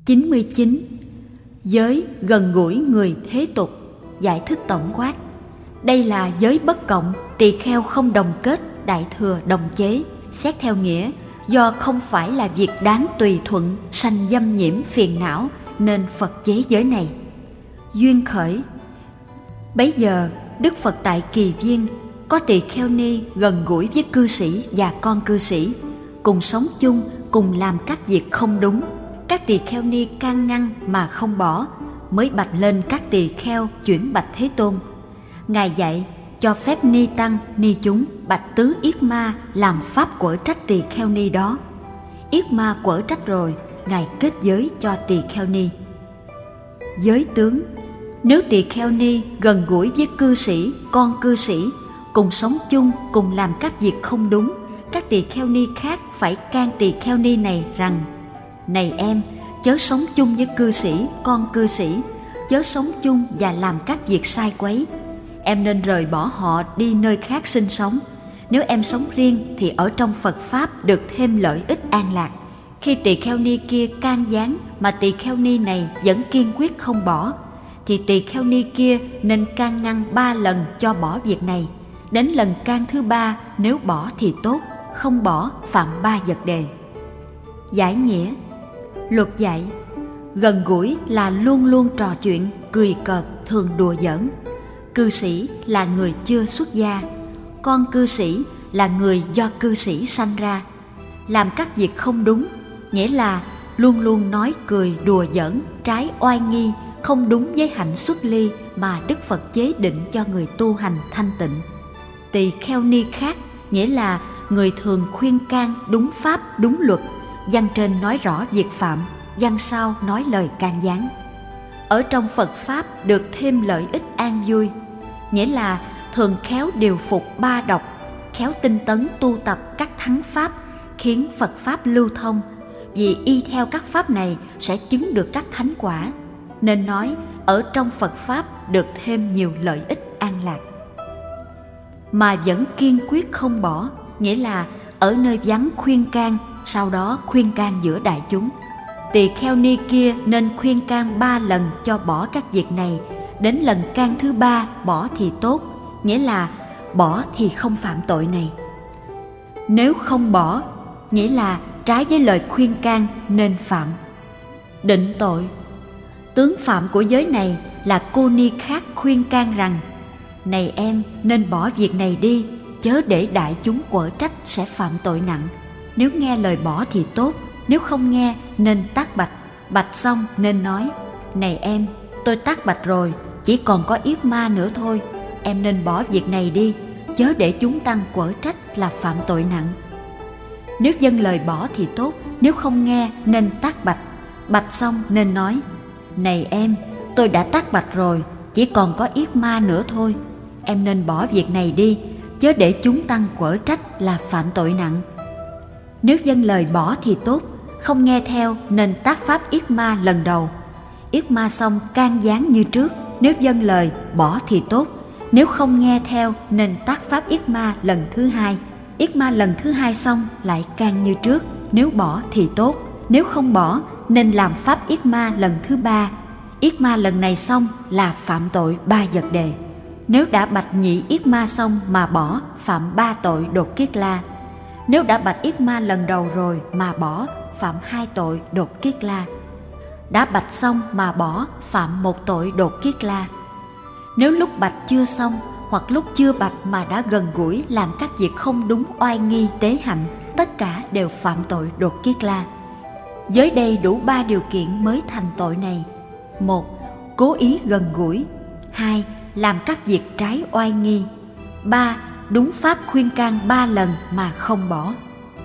99. Giới gần gũi người thế tục. Giải thích tổng quát. Đây là giới bất cộng, tỳ kheo không đồng kết, đại thừa đồng chế. Xét theo nghĩa, do không phải là việc đáng tùy thuận, sanh dâm nhiễm phiền não, nên Phật chế giới này. Duyên khởi. Bấy giờ Đức Phật tại Kỳ Viên có tỳ kheo ni gần gũi với cư sĩ và con cư sĩ, cùng sống chung, cùng làm các việc không đúng. Các tỳ kheo ni can ngăn mà không bỏ, mới bạch lên các tỳ kheo chuyển bạch Thế Tôn. Ngài dạy cho phép ni tăng ni chúng bạch tứ yết ma làm pháp quở trách tỳ kheo ni đó. Yết ma quở trách rồi, Ngài kết giới cho tỳ kheo ni. Giới tướng. Nếu tỳ kheo ni gần gũi với cư sĩ, con cư sĩ, cùng sống chung, cùng làm các việc không đúng, các tỳ kheo ni khác phải can tỳ kheo ni này rằng: này em, chớ sống chung với cư sĩ, con cư sĩ, chớ sống chung và làm các việc sai quấy. Em nên rời bỏ họ đi nơi khác sinh sống. Nếu em sống riêng thì ở trong Phật Pháp được thêm lợi ích an lạc. Khi tỳ kheo ni kia can gián mà tỳ kheo ni này vẫn kiên quyết không bỏ, thì tỳ kheo ni kia nên can ngăn 3 lần cho bỏ việc này. Đến lần can thứ 3, nếu bỏ thì tốt, không bỏ phạm 3 vật đề. Giải nghĩa. Luật dạy: gần gũi là luôn luôn trò chuyện, cười cợt, thường đùa giỡn. Cư sĩ là người chưa xuất gia, con cư sĩ là người do cư sĩ sanh ra. Làm các việc không đúng, nghĩa là luôn luôn nói cười đùa giỡn, trái oai nghi, không đúng với hạnh xuất ly mà Đức Phật chế định cho người tu hành thanh tịnh. Tỳ kheo ni khác, nghĩa là người thường khuyên can đúng pháp đúng luật, văn trên nói rõ việc phạm, văn sau nói lời can gián. Ở trong Phật Pháp được thêm lợi ích an vui, nghĩa là thường khéo điều phục 3 độc, khéo tinh tấn tu tập các thắng pháp, khiến Phật Pháp lưu thông, vì y theo các pháp này sẽ chứng được các thánh quả. Nên nói ở trong Phật Pháp được thêm nhiều lợi ích an lạc. Mà vẫn kiên quyết không bỏ, nghĩa là ở nơi vắng khuyên can, sau đó khuyên can giữa đại chúng. Tỳ kheo ni kia nên khuyên can 3 lần cho bỏ các việc này. Đến lần can thứ 3 bỏ thì tốt, nghĩa là bỏ thì không phạm tội này. Nếu không bỏ, nghĩa là trái với lời khuyên can nên phạm. Định tội. Tướng phạm của giới này là cô ni khác khuyên can rằng: này em, nên bỏ việc này đi, chớ để đại chúng quở trách sẽ phạm tội nặng. Nếu nghe lời bỏ thì tốt, nếu không nghe nên tác bạch. Bạch xong nên nói: này em, tôi tác bạch rồi, chỉ còn có yết ma nữa thôi. Em nên bỏ việc này đi, chớ để chúng tăng quở trách là phạm tội nặng. Nếu dâng lời bỏ thì tốt, nếu không nghe nên tác bạch. Bạch xong nên nói: này em, tôi đã tác bạch rồi, chỉ còn có yết ma nữa thôi. Em nên bỏ việc này đi, chớ để chúng tăng quở trách là phạm tội nặng. Nếu dâng lời bỏ thì tốt, không nghe theo nên tác pháp yết ma lần đầu. Yết ma xong can gián như trước, nếu dâng lời bỏ thì tốt, nếu không nghe theo nên tác pháp yết ma lần thứ 2. Yết ma lần thứ 2 xong lại can như trước, nếu bỏ thì tốt, nếu không bỏ nên làm pháp yết ma lần thứ 3. Yết ma lần này xong là phạm tội 3 vật đề. Nếu đã bạch nhị yết ma xong mà bỏ, phạm 3 tội đột kiết la. Nếu đã bạch yết ma lần đầu rồi mà bỏ, phạm 2 tội đột kiết la. Đã bạch xong mà bỏ, phạm 1 tội đột kiết la. Nếu lúc bạch chưa xong hoặc lúc chưa bạch mà đã gần gũi làm các việc không đúng oai nghi tế hạnh, tất cả đều phạm tội đột kiết la. Giới đây đủ 3 điều kiện mới thành tội này. 1. Cố ý gần gũi. 2. Làm các việc trái oai nghi. 3. Đúng pháp khuyên can 3 lần mà không bỏ.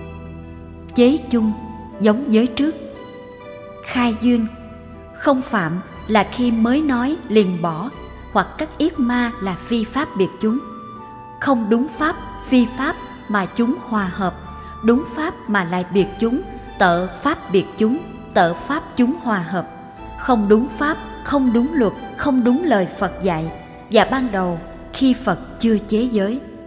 Chế chung giống giới trước. Khai duyên. Không phạm là khi mới nói liền bỏ, hoặc các yết ma là phi pháp biệt chúng. Không đúng pháp, phi pháp mà chúng hòa hợp, đúng pháp mà lại biệt chúng, tợ pháp biệt chúng, tợ pháp chúng hòa hợp. Không đúng pháp, không đúng luật, không đúng lời Phật dạy, và ban đầu khi Phật chưa chế giới.